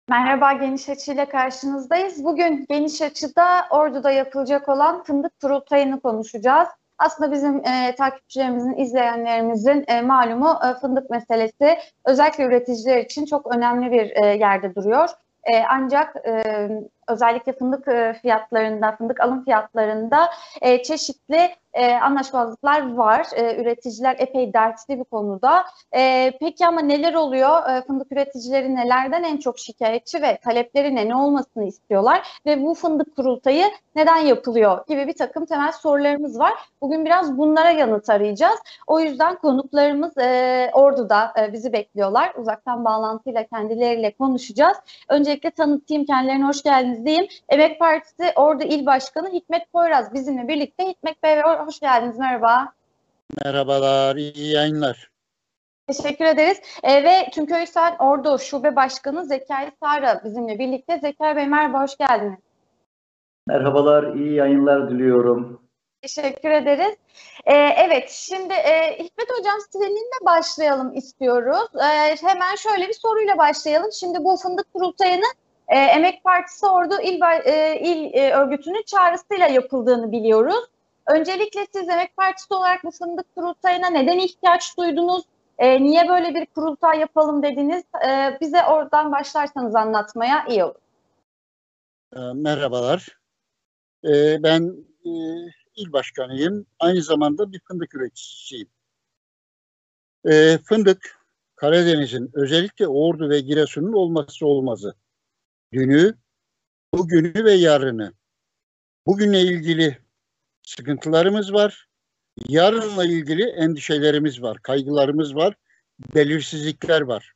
Merhaba, Geniş Açı ile karşınızdayız. Bugün Geniş Açı'da Ordu'da yapılacak olan fındık kurultayını konuşacağız. Aslında bizim takipçilerimizin, izleyenlerimizin malumu fındık meselesi özellikle üreticiler için çok önemli bir yerde duruyor. Ancak özellikle fındık fiyatlarında, fındık alım fiyatlarında çeşitli anlaşmazlıklar var. Üreticiler epey dertli bu konuda. Peki ama neler oluyor? Fındık üreticileri nelerden en çok şikayetçi ve talepleri ne olmasını istiyorlar? Ve bu fındık kurultayı neden yapılıyor gibi bir takım temel sorularımız var. Bugün biraz bunlara yanıt arayacağız. O yüzden konuklarımız Ordu'da bizi bekliyorlar. Uzaktan bağlantıyla kendileriyle konuşacağız. Öncelikle tanıtayım, kendilerine hoş geldiniz diyeyim. Emek Partisi Ordu İl Başkanı Hikmet Poyraz bizimle birlikte. Hikmet Bey hoş geldiniz, merhaba. Merhabalar, iyi yayınlar. Teşekkür ederiz. Ve Tümköy-Sel Ordu Şube Başkanı Zekai Sara bizimle birlikte. Zekai Bey merhaba, hoş geldiniz. Merhabalar, iyi yayınlar diliyorum. Teşekkür ederiz. Evet, şimdi Hikmet Hocam seninle başlayalım istiyoruz. Hemen şöyle bir soruyla başlayalım. Şimdi bu fındık kurultayının Emek Partisi Ordu İl Örgütü'nün çağrısıyla yapıldığını biliyoruz. Öncelikle siz Emek Partisi olarak bu fındık kurultayına neden ihtiyaç duydunuz? Niye böyle bir kurultay yapalım dediniz? Bize oradan başlarsanız anlatmaya iyi olur. Merhabalar. Ben il başkanıyım. Aynı zamanda bir fındık üreticisiyim. Fındık, Karadeniz'in özellikle Ordu ve Giresun'un olmazsa olmazı. Dünü, bugünü ve yarını. Bugünle ilgili sıkıntılarımız var. Yarınla ilgili endişelerimiz var, kaygılarımız var, belirsizlikler var.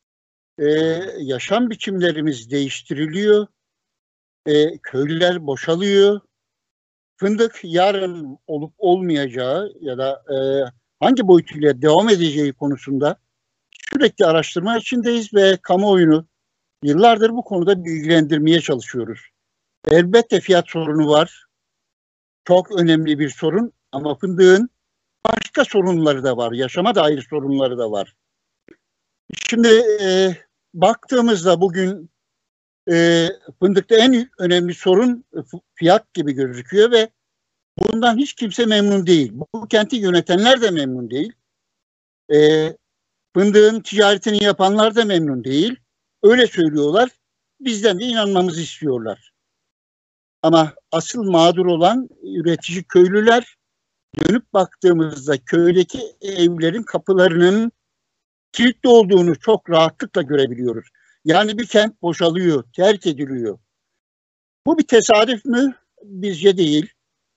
Yaşam biçimlerimiz değiştiriliyor. Köylüler boşalıyor. Fındık yarın olup olmayacağı ya da hangi boyutuyla devam edeceği konusunda sürekli araştırma içindeyiz ve kamuoyunu yıllardır bu konuda bilgilendirmeye çalışıyoruz. Elbette fiyat sorunu var. Çok önemli bir sorun ama fındığın başka sorunları da var. Yaşama dair sorunları da var. Şimdi baktığımızda bugün fındıkta en önemli sorun fiyat gibi gözüküyor ve bundan hiç kimse memnun değil. Bu kenti yönetenler de memnun değil. Fındığın ticaretini yapanlar da memnun değil. Öyle söylüyorlar. Bizden de inanmamızı istiyorlar. Ama asıl mağdur olan üretici köylüler. Dönüp baktığımızda köydeki evlerin kapılarının kilitli olduğunu çok rahatlıkla görebiliyoruz. Yani bir kent boşalıyor, terk ediliyor. Bu bir tesadüf mü? Bizce değil.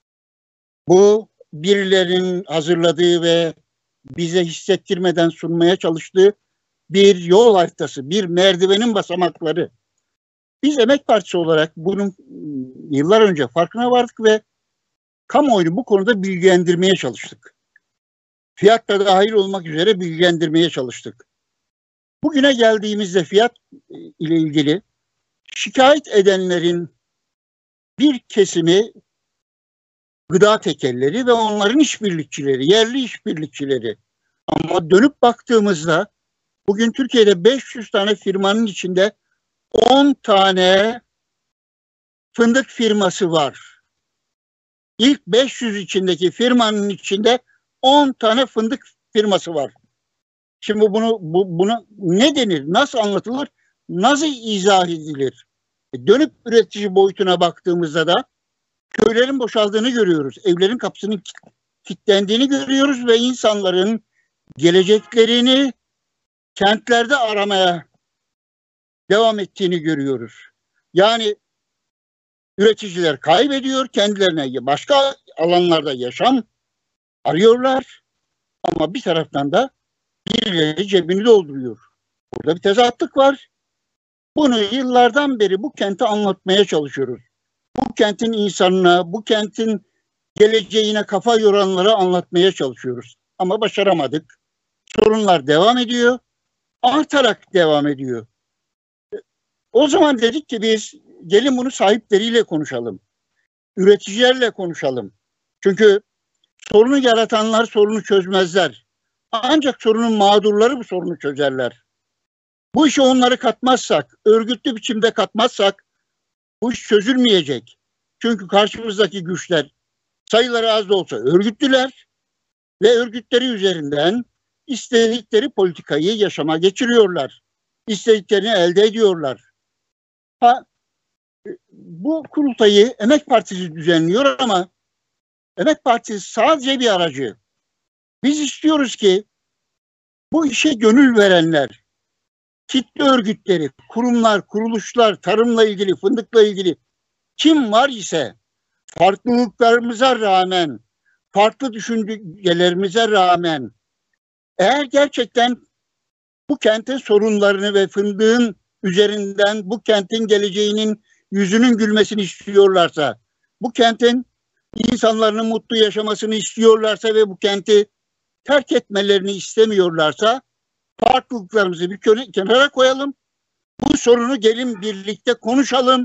Bu birilerinin hazırladığı ve bize hissettirmeden sunmaya çalıştığı bir yol haritası, bir merdivenin basamakları. Biz Emek Partisi olarak bunun yıllar önce farkına vardık ve kamuoyunu bu konuda bilgilendirmeye çalıştık. Fiyatla dahil olmak üzere bilgilendirmeye çalıştık. Bugüne geldiğimizde fiyat ile ilgili şikayet edenlerin bir kesimi gıda tekelleri ve onların işbirlikçileri, yerli işbirlikçileri. Ama dönüp baktığımızda bugün Türkiye'de 500 tane firmanın içinde 10 tane fındık firması var. İlk 500 içindeki firmanın içinde 10 tane fındık firması var. Şimdi bunu ne denir, nasıl anlatılır, nasıl izah edilir? Dönüp üretici boyutuna baktığımızda da köylerin boşaldığını görüyoruz. Evlerin kapısının kilitlendiğini görüyoruz ve insanların geleceklerini kentlerde aramaya devam ettiğini görüyoruz. Yani üreticiler kaybediyor, kendilerine başka alanlarda yaşam arıyorlar ama bir taraftan da birileri cebini dolduruyor. Burada bir tezatlık var. Bunu yıllardan beri bu kenti anlatmaya çalışıyoruz. Bu kentin insanına, bu kentin geleceğine kafa yoranlara anlatmaya çalışıyoruz. Ama başaramadık. Sorunlar devam ediyor. Artarak devam ediyor. O zaman dedik ki biz gelin bunu sahipleriyle konuşalım. Üreticilerle konuşalım. Çünkü sorunu yaratanlar sorunu çözmezler. Ancak sorunun mağdurları bu sorunu çözerler. Bu işe onları katmazsak, örgütlü biçimde katmazsak bu iş çözülmeyecek. Çünkü karşımızdaki güçler sayıları az da olsa örgütlüler ve örgütleri üzerinden istedikleri politikayı yaşama geçiriyorlar. İstediklerini elde ediyorlar. Bu kurultayı Emek Partisi düzenliyor ama Emek Partisi sadece bir aracı. Biz istiyoruz ki bu işe gönül verenler, kitle örgütleri, kurumlar, kuruluşlar, tarımla ilgili, fındıkla ilgili kim var ise farklılıklarımıza rağmen, farklı düşüncelerimize rağmen eğer gerçekten bu kentin sorunlarını ve fındığın üzerinden bu kentin geleceğinin yüzünün gülmesini istiyorlarsa, bu kentin insanların mutlu yaşamasını istiyorlarsa ve bu kenti terk etmelerini istemiyorlarsa farklılıklarımızı bir kenara koyalım. Bu sorunu gelin birlikte konuşalım.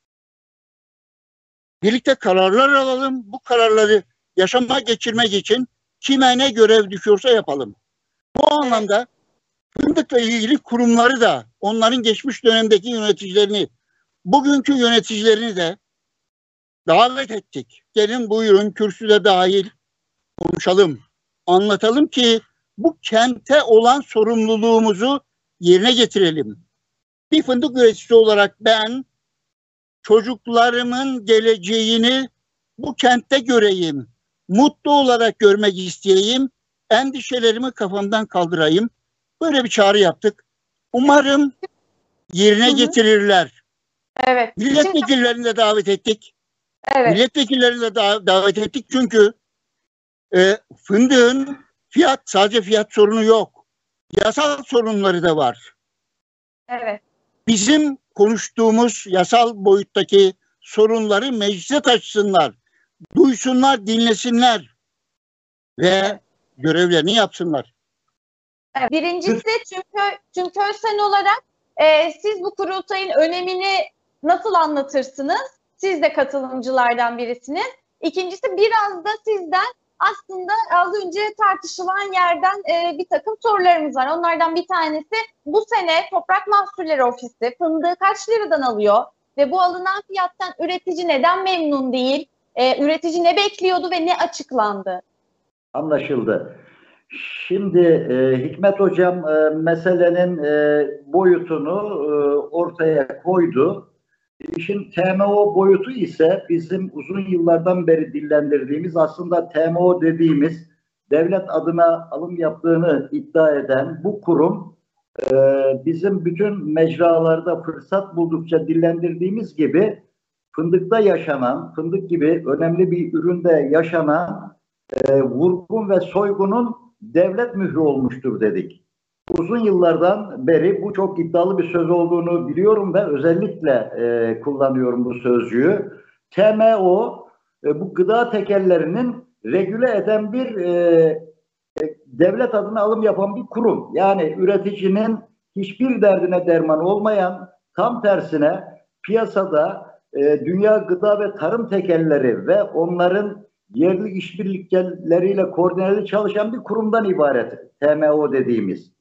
Birlikte kararlar alalım. Bu kararları yaşama geçirmek için kime ne görev düşüyorsa yapalım. Bu anlamda fındıkla ilgili kurumları da, onların geçmiş dönemdeki yöneticilerini, bugünkü yöneticilerini de davet ettik. Gelin buyurun kürsüde dahil konuşalım. Anlatalım ki bu kente olan sorumluluğumuzu yerine getirelim. Bir fındık üreticisi olarak ben çocuklarımın geleceğini bu kentte göreyim. Mutlu olarak görmek isteyeyim. Endişelerimi kafamdan kaldırayım. Böyle bir çağrı yaptık. Umarım yerine getirirler. Evet. Milletvekillerini de davet ettik. Evet. Milletvekillerini de davet ettik çünkü fındığın sadece fiyat sorunu yok. Yasal sorunları da var. Evet. Bizim konuştuğumuz yasal boyuttaki sorunları meclise taşısınlar. Duysunlar, dinlesinler ve görevlerini yapsınlar. Evet. Birincisi çünkü sen olarak siz bu kurultayın önemini nasıl anlatırsınız? Siz de katılımcılardan birisiniz. İkincisi biraz da sizden aslında az önce tartışılan yerden bir takım sorularımız var. Onlardan bir tanesi bu sene Toprak Mahsulleri Ofisi fındığı kaç liradan alıyor ve bu alınan fiyattan üretici neden memnun değil? Üretici ne bekliyordu ve ne açıklandı? Anlaşıldı. Şimdi Hikmet Hocam meselenin boyutunu ortaya koydu. İşin TMO boyutu ise bizim uzun yıllardan beri dillendirdiğimiz, aslında TMO dediğimiz devlet adına alım yaptığını iddia eden bu kurum bizim bütün mecralarda fırsat buldukça dillendirdiğimiz gibi fındıkta yaşanan, fındık gibi önemli bir üründe yaşanan vurgun ve soygunun devlet mührü olmuştur dedik. Uzun yıllardan beri bu çok iddialı bir söz olduğunu biliyorum ve özellikle kullanıyorum bu sözcüğü. TMO bu gıda tekellerinin regüle eden bir devlet adına alım yapan bir kurum. Yani üreticinin hiçbir derdine derman olmayan, tam tersine piyasada dünya gıda ve tarım tekelleri ve onların yerli işbirlikleriyle koordineli çalışan bir kurumdan ibaret TMO dediğimiz.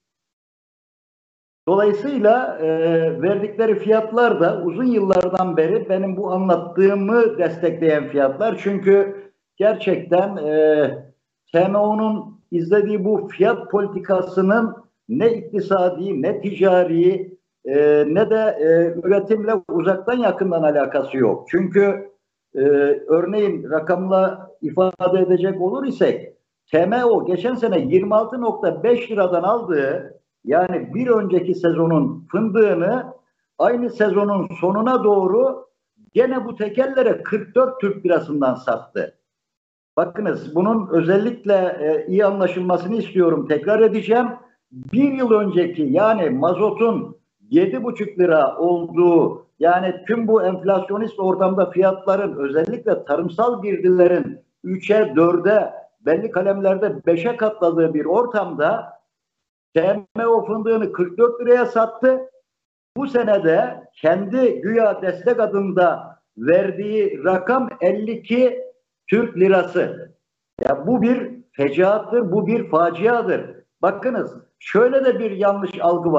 Dolayısıyla verdikleri fiyatlar da uzun yıllardan beri benim bu anlattığımı destekleyen fiyatlar. Çünkü gerçekten TMO'nun izlediği bu fiyat politikasının ne iktisadi, ne ticari, ne de üretimle uzaktan yakından alakası yok. Çünkü örneğin rakamla ifade edecek olur isek TMO geçen sene 26,5 liradan aldığı, yani bir önceki sezonun fındığını aynı sezonun sonuna doğru gene bu tekellere 44 Türk lirasından sattı. Bakınız, bunun özellikle iyi anlaşılmasını istiyorum. Tekrar edeceğim. Bir yıl önceki, yani mazotun 7,5 lira olduğu, yani tüm bu enflasyonist ortamda fiyatların, özellikle tarımsal girdilerin 3'e 4'e, belli kalemlerde 5'e katladığı bir ortamda TMO fındığını 44 liraya sattı. Bu senede kendi güya destek adında verdiği rakam 52 Türk lirası. Ya bu bir fecaаттır, bu bir faciadır. Bakınız, şöyle de bir yanlış algı var.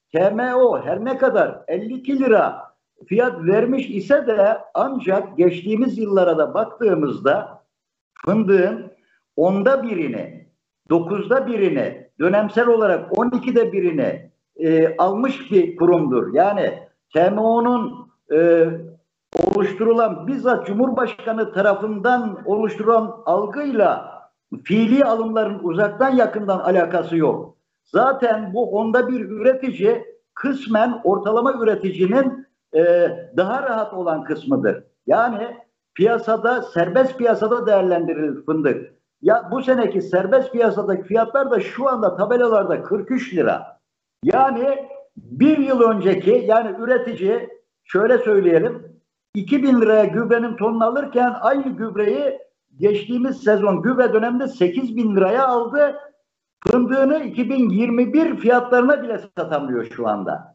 TMO her ne kadar 52 lira fiyat vermiş ise de ancak geçtiğimiz yıllara da baktığımızda fındığın 10'da birini, 9'da birini, dönemsel olarak 12'de birini almış bir kurumdur. Yani TMO'nun oluşturulan bizzat Cumhurbaşkanı tarafından oluşturulan algıyla fiili alımların uzaktan yakından alakası yok. Zaten bu 10'da bir üretici kısmen ortalama üreticinin daha rahat olan kısmıdır. Yani piyasada, serbest piyasada değerlendirilir fındık. Ya bu seneki serbest piyasadaki fiyatlar da şu anda tabelalarda 43 lira. Yani bir yıl önceki, yani üretici şöyle söyleyelim, 2000 liraya gübrenin tonunu alırken aynı gübreyi geçtiğimiz sezon gübre döneminde 8000 liraya aldı. Fındığını 2021 fiyatlarına bile satamıyor şu anda.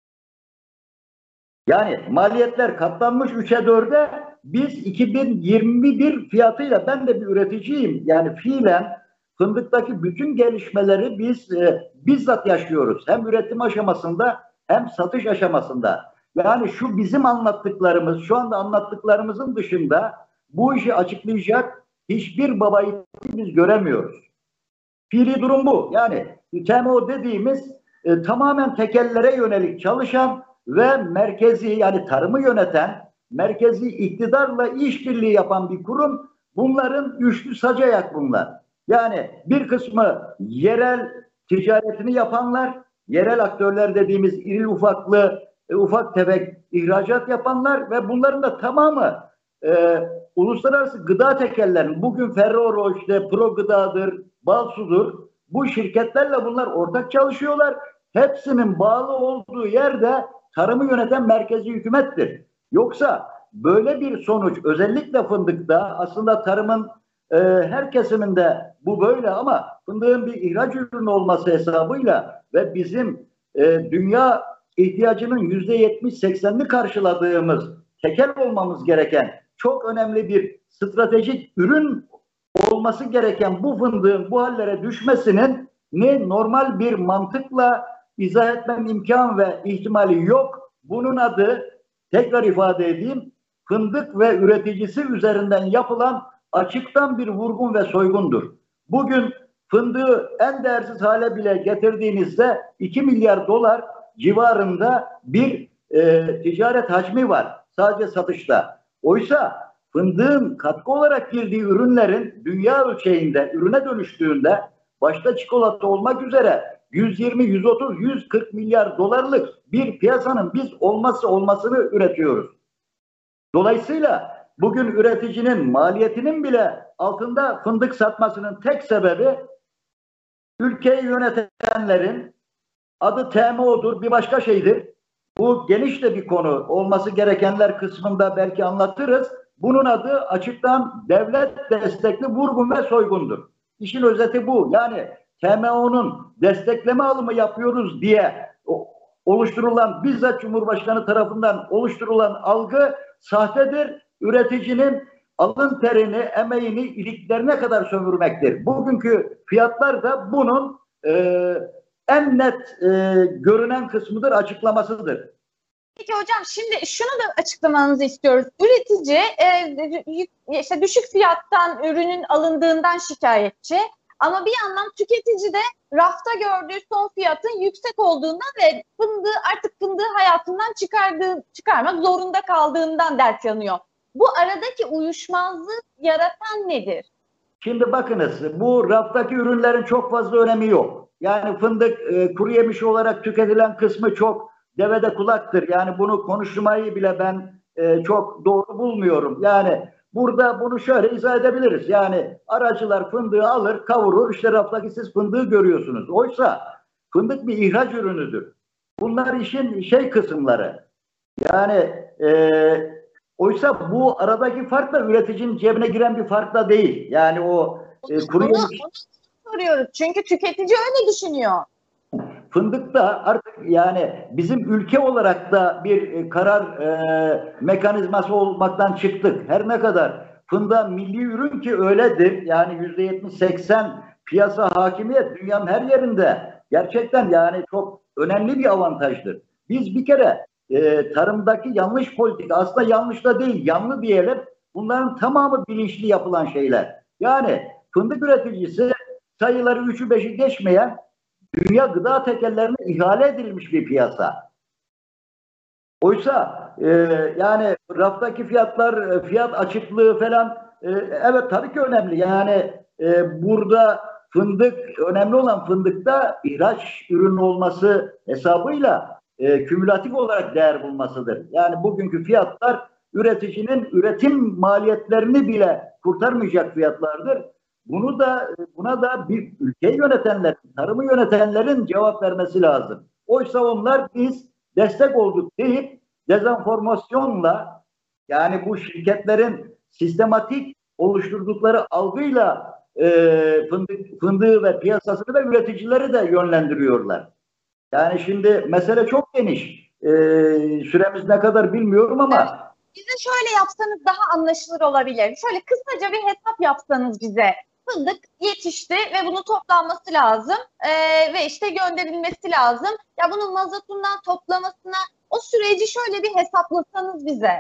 Yani maliyetler katlanmış 3'e 4'e, biz 2021 fiyatıyla, ben de bir üreticiyim. Yani fiilen fındıktaki bütün gelişmeleri biz bizzat yaşıyoruz. Hem üretim aşamasında hem satış aşamasında. Yani şu bizim anlattıklarımız, şu anda anlattıklarımızın dışında bu işi açıklayacak hiçbir babayı biz göremiyoruz. Fiili durum bu. Yani TMO dediğimiz tamamen tekellere yönelik çalışan ve merkezi, yani tarımı yöneten, merkezi iktidarla işbirliği yapan bir kurum. Bunların üçlü sac ayak bunlar. Yani bir kısmı yerel ticaretini yapanlar, yerel aktörler dediğimiz iri ufaklı, ufak tefek ihracat yapanlar ve bunların da tamamı uluslararası gıda tekellerinin, bugün Ferrero, işte Pro Gıda'dır, Balsu'dur, bu şirketlerle bunlar ortak çalışıyorlar. Hepsinin bağlı olduğu yerde tarımı yöneten merkezi hükümettir. Yoksa böyle bir sonuç, özellikle fındıkta, aslında tarımın her kesiminde bu böyle, ama fındığın bir ihraç ürünü olması hesabıyla ve bizim dünya ihtiyacının %70-80'ini karşıladığımız, tekel olmamız gereken çok önemli bir stratejik ürün olması gereken bu fındığın bu hallere düşmesinin normal bir mantıkla izah etmem imkan ve ihtimali yok. Bunun adı, tekrar ifade edeyim, fındık ve üreticisi üzerinden yapılan açıktan bir vurgun ve soygundur. Bugün fındığı en değersiz hale bile getirdiğinizde 2 milyar dolar civarında bir ticaret hacmi var sadece satışta. Oysa fındığın katkı olarak girdiği ürünlerin dünya ölçeğinde ürüne dönüştüğünde, başta çikolata olmak üzere 120, 130, 140 milyar dolarlık bir piyasanın biz olmasını üretiyoruz. Dolayısıyla bugün üreticinin maliyetinin bile altında fındık satmasının tek sebebi, ülkeyi yönetenlerin, adı TMO'dur, bir başka şeydir. Bu geniş de bir konu, olması gerekenler kısmında belki anlatırız. Bunun adı açıktan devlet destekli vurgun ve soygundur. İşin özeti bu. Yani TMO'nun destekleme alımı yapıyoruz diye oluşturulan, bizzat Cumhurbaşkanı tarafından oluşturulan algı sahtedir. Üreticinin alın terini, emeğini iliklerine kadar sömürmektir. Bugünkü fiyatlar da bunun en net görünen kısmıdır, açıklamasıdır. Peki hocam, şimdi şunu da açıklamanızı istiyoruz. Üretici işte düşük fiyattan ürünün alındığından şikayetçi, ama bir yandan tüketici de rafta gördüğü son fiyatın yüksek olduğundan ve fındığı hayatından çıkarmak zorunda kaldığından dert yanıyor. Bu aradaki uyuşmazlığı yaratan nedir? Şimdi bakınız, bu raftaki ürünlerin çok fazla önemi yok. Yani fındık kuru yemiş olarak tüketilen kısmı çok devede kulaktır. Yani bunu konuşmayı bile ben çok doğru bulmuyorum. Yani burada bunu şöyle izah edebiliriz. Yani aracılar fındığı alır, kavurur, işte raftaki siz fındığı görüyorsunuz. Oysa fındık bir ihraç ürünüdür. Bunlar işin kısımları. Yani oysa bu aradaki fark da üreticinin cebine giren bir fark da değil. Yani o kuru yemiş... Onu soruyoruz. Çünkü tüketici öyle düşünüyor. Fındıkta artık yani bizim ülke olarak da bir karar mekanizması olmaktan çıktık. Her ne kadar fındığa milli ürün ki öyledir. Yani %70-80 piyasa hakimiyet dünyanın her yerinde. gerçekten yani çok önemli bir avantajdır. Biz bir kere tarımdaki yanlış politika, aslında yanlış da değil, yanlı diyelim. Bunların tamamı bilinçli yapılan şeyler. Yani fındık üreticisi sayıları 3'ü 5'i geçmeyen dünya gıda tekellerine ihale edilmiş bir piyasa. Oysa yani raftaki fiyatlar, fiyat açıklığı falan evet tabii ki önemli. Yani burada fındık, önemli olan fındıkta ihraç ürün olması hesabıyla kümülatif olarak değer bulmasıdır. Yani bugünkü fiyatlar üreticinin üretim maliyetlerini bile kurtarmayacak fiyatlardır. Buna da bir ülkeyi yönetenler, tarımı yönetenlerin cevap vermesi lazım. Oysa onlar biz destek olduk deyip dezenformasyonla, yani bu şirketlerin sistematik oluşturdukları algıyla fındığı ve piyasasını ve üreticileri de yönlendiriyorlar. Yani şimdi mesele çok geniş. Süremiz ne kadar bilmiyorum ama evet. Bize şöyle yapsanız daha anlaşılır olabilir. Şöyle kısaca bir hesap yapsanız bize. Fındık yetişti ve bunun toplanması lazım ve işte gönderilmesi lazım. Ya bunun mazotundan toplamasına, o süreci şöyle bir hesaplasanız bize.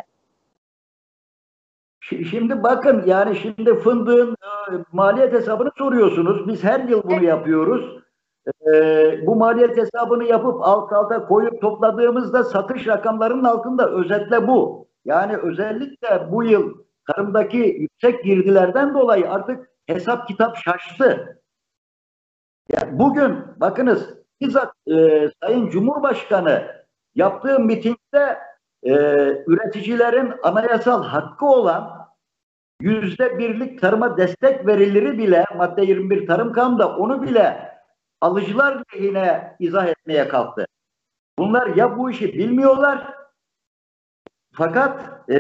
şimdi bakın, yani şimdi fındığın maliyet hesabını soruyorsunuz. Biz her yıl bunu yapıyoruz. Bu maliyet hesabını yapıp alt alta koyup topladığımızda satış rakamlarının altında, özetle bu. Yani özellikle bu yıl tarımdaki yüksek girdilerden dolayı artık hesap kitap şaştı. Yani bugün bakınız, bizzat Sayın Cumhurbaşkanı yaptığı mitingde üreticilerin anayasal hakkı olan %1'lik tarıma destek verileri bile, madde 21 Tarım Kanunu'nda, onu bile alıcılar lehine izah etmeye kalktı. Bunlar ya bu işi bilmiyorlar, fakat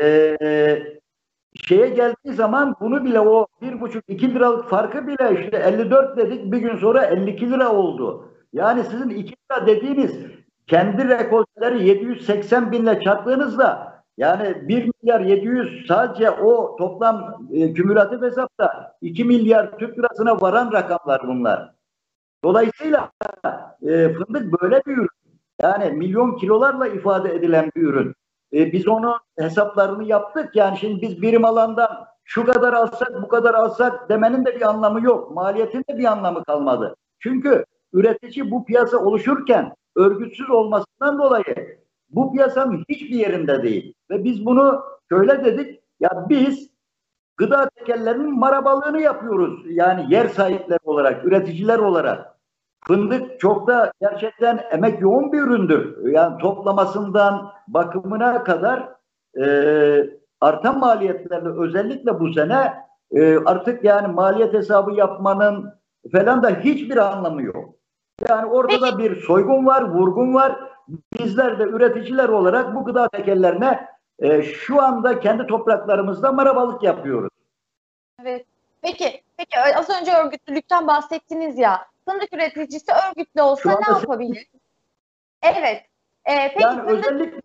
şeye geldiği zaman bunu bile, o 1,5-2 liralık farkı bile, işte 54 dedik, bir gün sonra 52 lira oldu. Yani sizin 2 lira dediğiniz kendi rekolteleri 780 binle çarptığınızda, yani 1 milyar 700 sadece o toplam kümülatif hesapta 2 milyar Türk lirasına varan rakamlar bunlar. Dolayısıyla fındık böyle bir ürün. Yani milyon kilolarla ifade edilen bir ürün. Biz onun hesaplarını yaptık. Yani şimdi biz birim alandan şu kadar alsak, bu kadar alsak demenin de bir anlamı yok. Maliyetin de bir anlamı kalmadı. Çünkü üretici bu piyasa oluşurken örgütsüz olmasından dolayı bu piyasanın hiçbir yerinde değil. Ve biz bunu şöyle dedik: ya biz gıda tekellerinin marabalığını yapıyoruz. Yani yer sahipleri olarak, üreticiler olarak. Fındık çok da gerçekten emek yoğun bir üründür. Yani toplamasından bakımına kadar artan maliyetlerle, özellikle bu sene artık yani maliyet hesabı yapmanın falan da hiçbir anlamı yok. Yani orada da bir soygun var, vurgun var. Bizler de üreticiler olarak bu gıda tekellerine şu anda kendi topraklarımızda marabalık yapıyoruz. Evet. Peki az önce örgütlülükten bahsettiniz ya. Fındık üreticisi örgütlü olsa ne yapabilir? Evet. Peki yani özellikle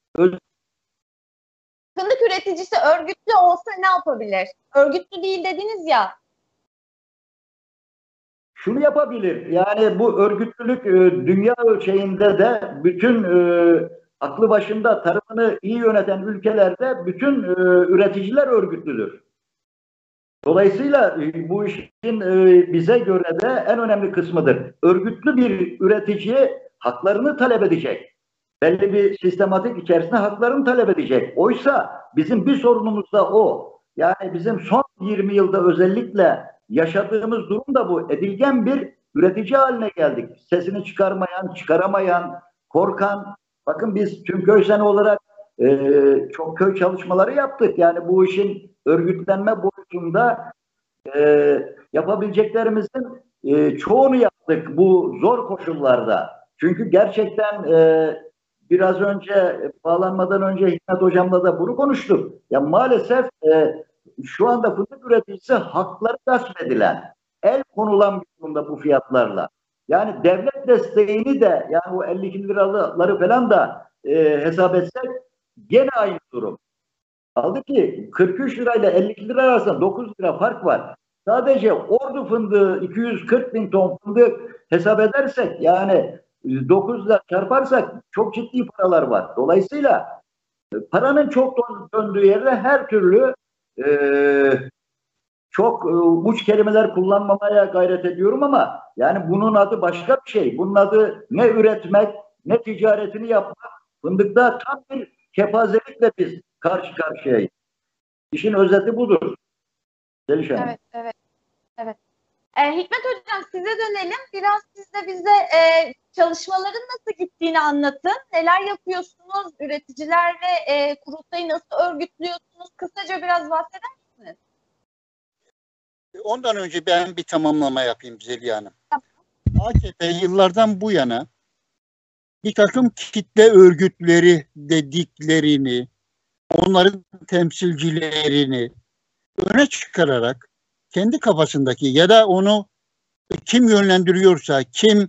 fındık üreticisi örgütlü olsa ne yapabilir? Örgütlü değil dediniz ya. Şunu yapabilir. Yani bu örgütlülük dünya ölçeğinde de bütün aklı başında tarımını iyi yöneten ülkelerde bütün üreticiler örgütlüdür. Dolayısıyla bu işin bize göre de en önemli kısmıdır. Örgütlü bir üretici haklarını talep edecek. Belli bir sistematik içerisinde haklarını talep edecek. Oysa bizim bir sorunumuz da o. Yani bizim son 20 yılda özellikle yaşadığımız durum da bu. Edilgen bir üretici haline geldik. Sesini çıkarmayan, çıkaramayan, korkan. Bakın biz tüm köy seni olarak çok köy çalışmaları yaptık. Yani bu işin örgütlenme boyutunda yapabileceklerimizin çoğunu yaptık bu zor koşullarda. Çünkü gerçekten biraz önce, bağlanmadan önce Hikmet Hocam'la da bunu konuştuk. Ya maalesef şu anda fındık üreticisi hakları gasp edilen, el konulan bir durumda bu fiyatlarla. Yani devlet desteğini de, yani o 52 liraları falan da hesap etsek gene aynı durum. Kaldı ki 43 lirayla 52 lira arasında 9 lira fark var. Sadece Ordu fındığı 240 bin ton fındık hesap edersek yani 9 ile çarparsak çok ciddi paralar var. Dolayısıyla paranın çok döndüğü yerde her türlü çok uç kelimeler kullanmamaya gayret ediyorum ama yani bunun adı başka bir şey. Bunun adı ne üretmek ne ticaretini yapmak. Fındıkta tam bir kepazelikle biz karşı karşıyayız. İşin özeti budur. Zelişan. Evet, evet, evet. Hikmet Hocam size dönelim. Biraz siz de bize çalışmaların nasıl gittiğini anlatın. Neler yapıyorsunuz? Üreticilerle kurultayı nasıl örgütlüyorsunuz? Kısaca biraz bahseder misiniz? Ondan önce ben bir tamamlama yapayım Zeliha Hanım. AKP yıllardan bu yana bir takım kitle örgütleri dediklerini, onların temsilcilerini öne çıkararak kendi kafasındaki ya da onu kim yönlendiriyorsa, kim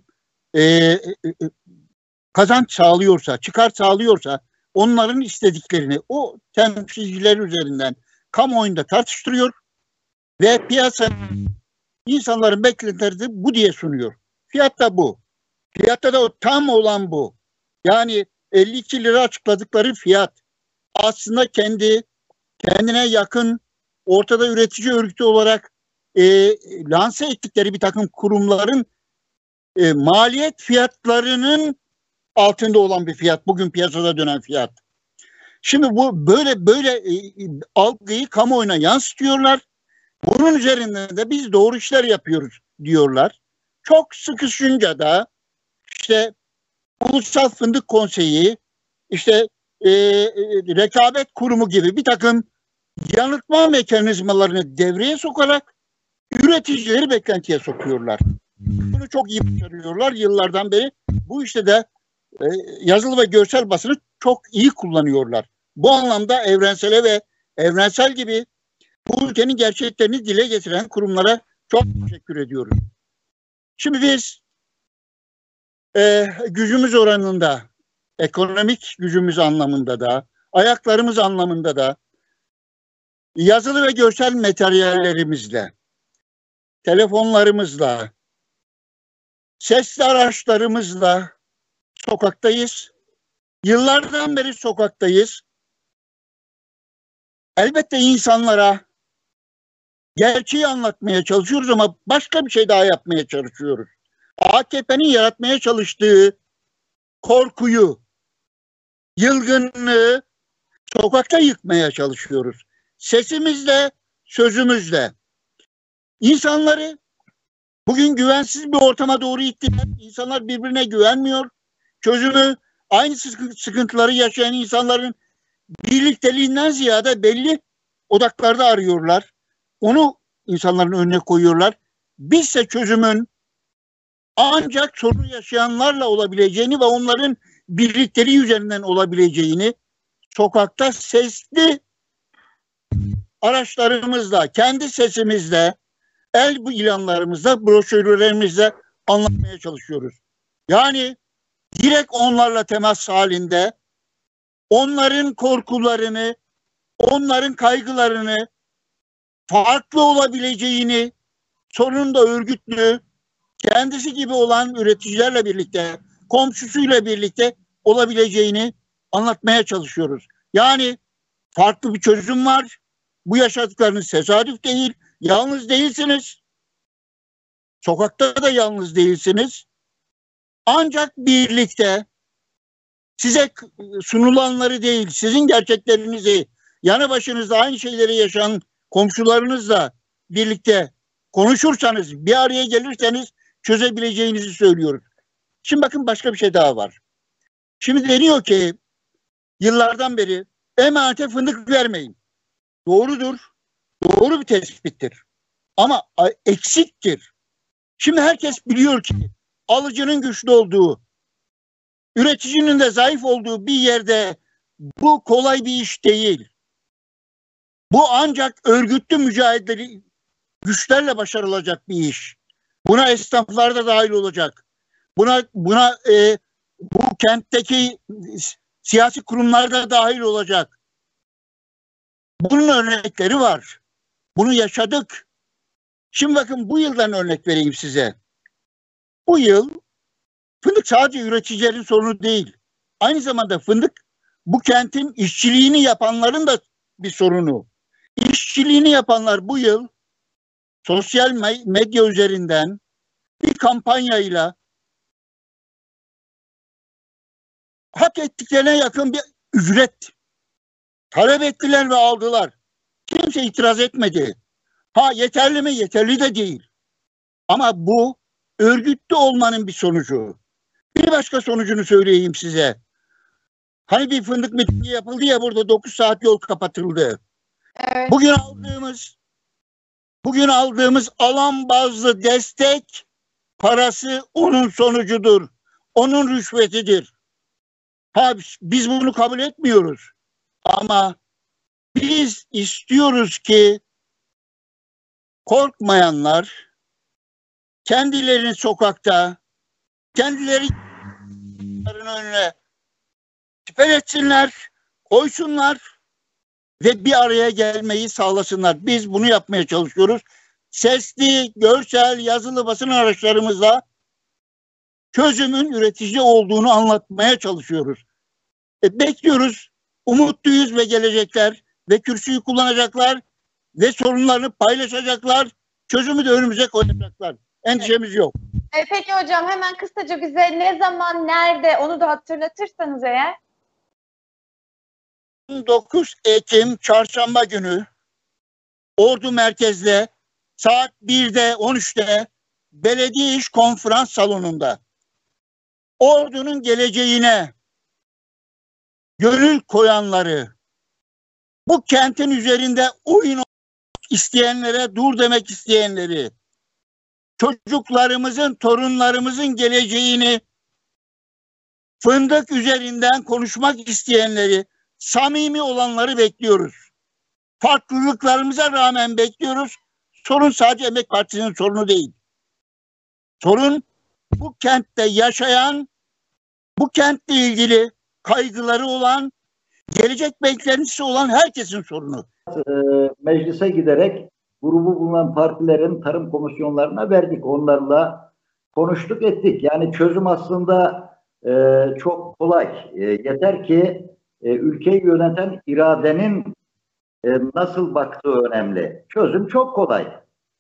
kazanç sağlıyorsa, çıkar sağlıyorsa onların istediklerini o temsilciler üzerinden kamuoyunda tartıştırıyor ve piyasa insanların beklentileri bu diye sunuyor. Fiyat da bu. Fiyatta da o tam olan bu. Yani 52 lira açıkladıkları fiyat aslında kendine yakın ortada üretici örgütü olarak lanse ettikleri bir takım kurumların maliyet fiyatlarının altında olan bir fiyat. Bugün piyasada dönen fiyat. Şimdi bu böyle algıyı kamuoyuna yansıtıyorlar. Bunun üzerinden de biz doğru işler yapıyoruz diyorlar. Çok sıkışınca da işte Ulusal Fındık Konseyi, işte rekabet kurumu gibi bir takım yanıltma mekanizmalarını devreye sokarak üreticileri beklentiye sokuyorlar. Bunu çok iyi başarıyorlar yıllardan beri. Bu işte de yazılı ve görsel basını çok iyi kullanıyorlar. Bu anlamda Evrensele ve Evrensel gibi bu ülkenin gerçeklerini dile getiren kurumlara çok teşekkür ediyoruz. Şimdi biz gücümüz oranında, ekonomik gücümüz anlamında da, ayaklarımız anlamında da yazılı ve görsel materyallerimizle, telefonlarımızla, sesli araçlarımızla sokaktayız. Yıllardan beri sokaktayız. Elbette insanlara gerçeği anlatmaya çalışıyoruz ama başka bir şey daha yapmaya çalışıyoruz. AKP'nin yaratmaya çalıştığı korkuyu, yılgınlığı sokakta yıkmaya çalışıyoruz. Sesimizle, sözümüzle. İnsanları bugün güvensiz bir ortama doğru ittiler. İnsanlar birbirine güvenmiyor. Çözümü aynı sıkıntıları yaşayan insanların birlikteliğinden ziyade belli odaklarda arıyorlar. Onu insanların önüne koyuyorlar. Bizse çözümün ancak sorun yaşayanlarla olabileceğini ve onların birlikteliği üzerinden olabileceğini sokakta sesli araçlarımızla, kendi sesimizle, el ilanlarımızla, broşürlerimizle anlatmaya çalışıyoruz. Yani direkt onlarla temas halinde onların korkularını, onların kaygılarını, farklı olabileceğini, sonunda örgütlü, kendisi gibi olan üreticilerle birlikte, komşusuyla birlikte olabileceğini anlatmaya çalışıyoruz. Yani farklı bir çözüm var. Bu yaşadıklarınız tesadüf değil. Yalnız değilsiniz. Sokakta da yalnız değilsiniz. Ancak birlikte size sunulanları değil, sizin gerçeklerinizi, yanı başınızda aynı şeyleri yaşayan komşularınızla birlikte konuşursanız, bir araya gelirseniz çözebileceğinizi söylüyoruz. Şimdi bakın başka bir şey daha var. Şimdi deniyor ki yıllardan beri emanete fındık vermeyin. Doğrudur. Doğru bir tespittir. Ama eksiktir. Şimdi herkes biliyor ki alıcının güçlü olduğu, üreticinin de zayıf olduğu bir yerde bu kolay bir iş değil. Bu ancak örgütlü mücadele güçlerle başarılacak bir iş. Buna esnaflar da dahil olacak. Buna bu kentteki siyasi kurumlar da dahil olacak. Bunun örnekleri var. Bunu yaşadık. Şimdi bakın bu yıldan örnek vereyim size. Bu yıl fındık sadece üreticilerin sorunu değil. Aynı zamanda fındık bu kentin işçiliğini yapanların da bir sorunu. İşçiliğini yapanlar bu yıl sosyal medya üzerinden bir kampanyayla hak ettiklerine yakın bir ücret talep ettiler ve aldılar. Kimse itiraz etmedi. Ha, yeterli mi? Yeterli de değil. Ama bu örgütlü olmanın bir sonucu. Bir başka sonucunu söyleyeyim size. Hani bir fındık mitingi yapıldı ya, burada 9 saat yol kapatıldı. Evet. Bugün aldığımız alan bazlı destek parası onun sonucudur. Onun rüşvetidir. Ha, biz bunu kabul etmiyoruz. Ama biz istiyoruz ki korkmayanlar kendilerini sokakta, kendileri önüne siper etsinler, koysunlar ve bir araya gelmeyi sağlasınlar. Biz bunu yapmaya çalışıyoruz. Sesli, görsel, yazılı basın araçlarımızla çözümün üretici olduğunu anlatmaya çalışıyoruz. Bekliyoruz, umutluyuz ve gelecekler ve kürsüyü kullanacaklar ve sorunlarını paylaşacaklar. Çözümü de önümüze koyacaklar. Endişemiz yok. Peki hocam, hemen kısaca bize ne zaman, nerede, onu da hatırlatırsanız eğer. 9 Ekim Çarşamba günü Ordu Merkez'de saat 1'de 13'te Belediye İş Konferans Salonu'nda Ordu'nun geleceğine gönül koyanları, bu kentin üzerinde oyun isteyenlere, dur demek isteyenleri, çocuklarımızın, torunlarımızın geleceğini fındık üzerinden konuşmak isteyenleri, samimi olanları bekliyoruz. Farklılıklarımıza rağmen bekliyoruz. Sorun sadece Emek Partisi'nin sorunu değil. Sorun bu kentte yaşayan, bu kentle ilgili kaygıları olan, gelecek beklentisi olan herkesin sorunu. Meclise giderek grubu bulunan partilerin tarım komisyonlarına verdik. Onlarla konuştuk, ettik. Yani çözüm aslında çok kolay. Yeter ki ülkeyi yöneten iradenin nasıl baktığı önemli. Çözüm çok kolay.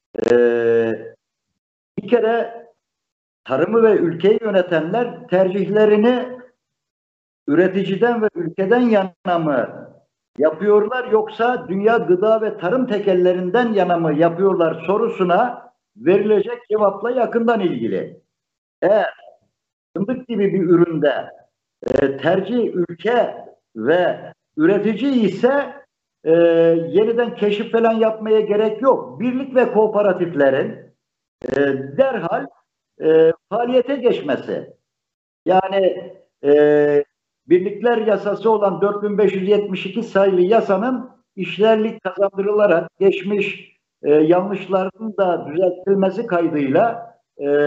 Bir kere tarımı ve ülkeyi yönetenler tercihlerini üreticiden ve ülkeden yana mı yapıyorlar, yoksa dünya gıda ve tarım tekellerinden yana mı yapıyorlar sorusuna verilecek cevapla yakından ilgili. Eğer fındık gibi bir üründe tercih ülke ve üretici ise yeniden keşif falan yapmaya gerek yok. Birlik ve kooperatiflerin derhal faaliyete geçmesi. Yani birlikler yasası olan 4572 sayılı yasanın işlerlik kazandırılarak geçmiş yanlışların da düzeltilmesi kaydıyla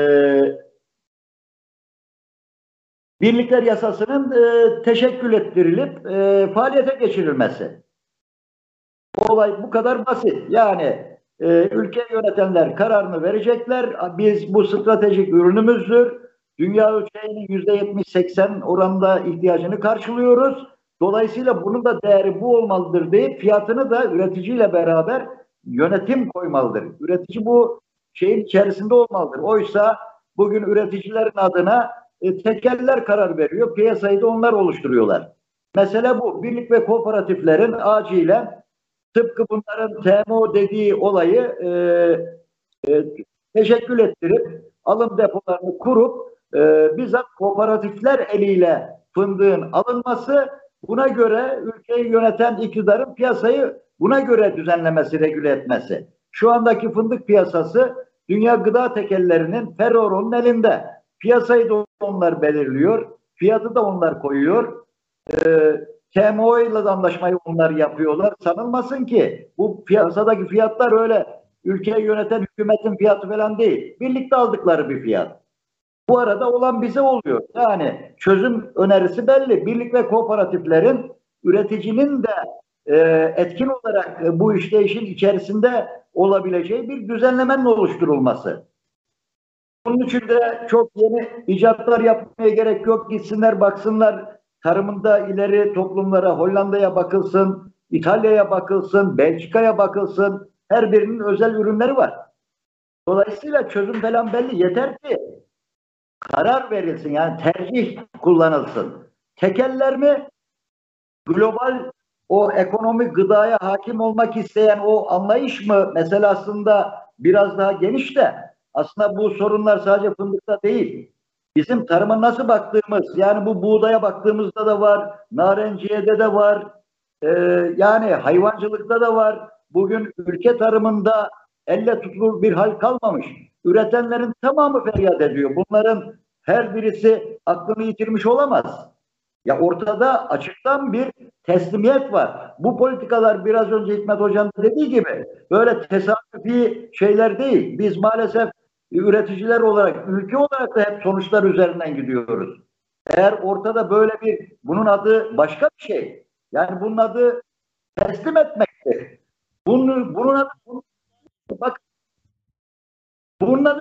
birlikler yasasının teşekkül ettirilip faaliyete geçirilmesi. Olay bu kadar basit. Yani ülke yönetenler kararını verecekler. Biz bu stratejik ürünümüzdür. Dünya ölçeğinin %70-80 oranında ihtiyacını karşılıyoruz. Dolayısıyla bunun da değeri bu olmalıdır deyip fiyatını da üreticiyle beraber yönetim koymalıdır. Üretici bu şeyin içerisinde olmalıdır. Oysa bugün üreticilerin adına tekeller karar veriyor. Piyasayı da onlar oluşturuyorlar. Mesele bu. Birlik ve kooperatiflerin acilen tıpkı bunların TMO dediği olayı teşekkül ettirip alım depolarını kurup bizzat kooperatifler eliyle fındığın alınması, buna göre ülkeyi yöneten iktidarın piyasayı buna göre düzenlemesi, regüle etmesi. Şu andaki fındık piyasası dünya gıda tekellerinin Ferroro'nun elinde. Piyasayı da onlar belirliyor, fiyatı da onlar koyuyor. TMO ile anlaşmayı onlar yapıyorlar. Sanılmasın ki bu piyasadaki fiyatlar öyle ülkeyi yöneten hükümetin fiyatı falan değil. Birlikte aldıkları bir fiyat. Bu arada olan bize oluyor. Yani çözüm önerisi belli. Birlik ve kooperatiflerin üreticinin de etkin olarak bu işleyişin içerisinde olabileceği bir düzenlemenin oluşturulması. Bunun için de çok yeni icatlar yapmaya gerek yok. Gitsinler baksınlar tarımında ileri toplumlara, Hollanda'ya bakılsın, İtalya'ya bakılsın, Belçika'ya bakılsın. Her birinin özel ürünleri var. Dolayısıyla çözüm falan belli. Yeter ki karar verilsin. Yani tercih kullanılsın. Tekeller mi? Global o ekonomik gıdaya hakim olmak isteyen o anlayış mı meselasında biraz daha geniş de aslında bu sorunlar sadece fındıkta değil. Bizim tarıma nasıl baktığımız, yani bu buğdaya baktığımızda da var, narenciyede de var, yani hayvancılıkta da var. Bugün ülke tarımında elle tutulur bir hal kalmamış. Üretenlerin tamamı feryat ediyor. Bunların her birisi aklını yitirmiş olamaz. Ya ortada açıktan bir teslimiyet var. Bu politikalar biraz önce Hikmet Hoca'nın dediği gibi böyle tesadüfi şeyler değil. Biz maalesef üreticiler olarak, ülke olarak da hep sonuçlar üzerinden gidiyoruz. Eğer ortada böyle bir, bunun adı başka bir şey. Yani bunun adı teslim etmektir. Bunun adı, bak, bunun adı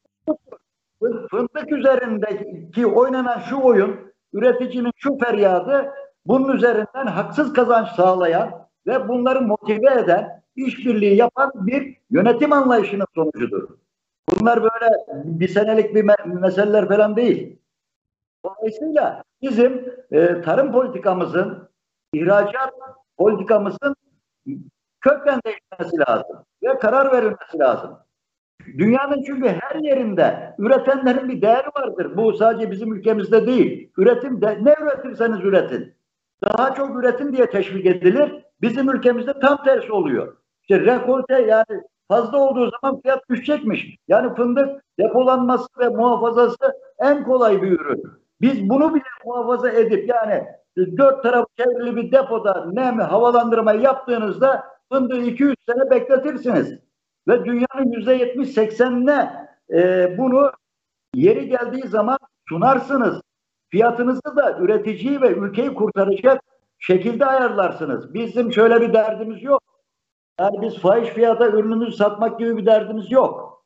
fındık üzerindeki oynanan şu oyun, üreticinin şu feryadı, bunun üzerinden haksız kazanç sağlayan ve bunları motive eden, işbirliği yapan bir yönetim anlayışının sonucudur. Bunlar böyle bir senelik bir meseleler falan değil. Dolayısıyla bizim tarım politikamızın, ihracat politikamızın kökten değişmesi lazım ve karar verilmesi lazım. Dünyanın çünkü her yerinde üretenlerin bir değeri vardır. Bu sadece bizim ülkemizde değil. Üretim de, ne üretirseniz üretin. Daha çok üretin diye teşvik edilir. Bizim ülkemizde tam tersi oluyor. İşte rekolte, yani fazla olduğu zaman fiyat düşecekmiş. Yani fındık depolanması ve muhafazası en kolay bir ürün. Biz bunu bile muhafaza edip, yani dört tarafı çevrili bir depoda nem havalandırmayı yaptığınızda fındığı 200 sene bekletirsiniz. Ve dünyanın %70-80'ine bunu yeri geldiği zaman sunarsınız. Fiyatınızı da üreticiyi ve ülkeyi kurtaracak şekilde ayarlarsınız. Bizim şöyle bir derdimiz yok. Yani biz fahiş fiyata ürünümüzü satmak gibi bir derdimiz yok.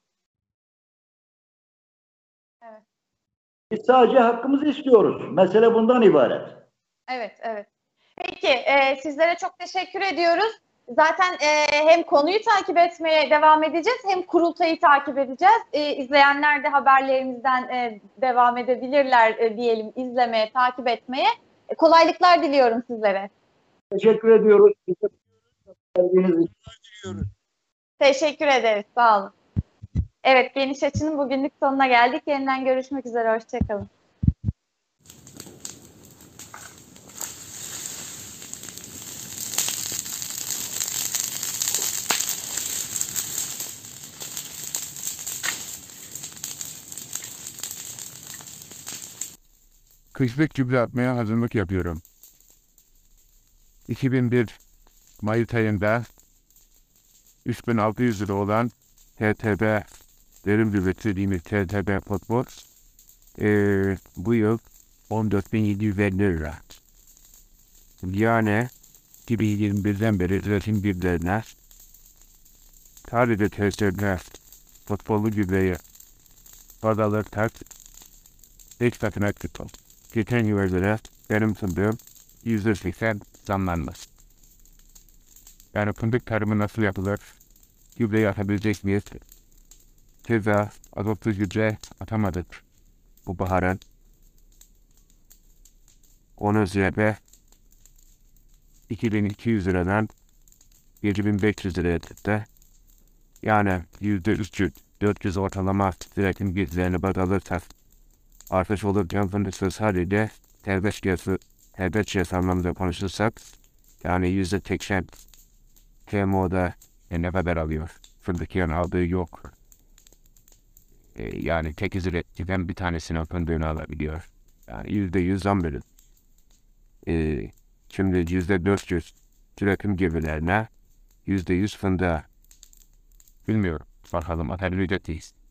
Evet. Biz sadece hakkımızı istiyoruz. Mesele bundan ibaret. Evet, evet. Peki, sizlere çok teşekkür ediyoruz. Zaten hem konuyu takip etmeye devam edeceğiz, hem kurultayı takip edeceğiz. İzleyenler de haberlerimizden devam edebilirler diyelim, izlemeye, takip etmeye. Kolaylıklar diliyorum sizlere. Teşekkür ediyoruz. Teşekkür ederiz, sağ olun. Evet, Geniş Açı'nın bugünlük sonuna geldik. Yeniden görüşmek üzere, hoşçakalın. Kışlık gübre atmaya hazırlık yapıyorum. 2001 Mayıs ayında 3600 lira olan TTB verim gübresi dediğimiz TTB fosfor bu yıl 14.750 lira. Yani 2021'den beri üretim gübrelerine sadece TTB fosforlu gübreyi baz alırsak 5 katına çıktı. Geçen yıla göre benim fındığım %80 zamlanmış. Yani fındık tarımı nasıl yapılır? Gübreyi atabilecek miyiz? Keza azotlu gübre atamadık bu baharın. Onun üzerine 2200 liradan 7500 liraya çıktı. Yani %300-400 ortalama üretim gübrelerini baz alırsak artış olurken fındıkta sadece serbest anlamda konuşursak yani %80 TMO'da ne kadar alıyor? Fındıkın aldığı yok. Yani tek üreticiden bir tanesinin fındığını alabiliyor. Yani %100 zam verin. Şimdi %400 üretim gübrelerine %100 fındığa. Bilmiyorum. Bakalım atabilecek değiliz.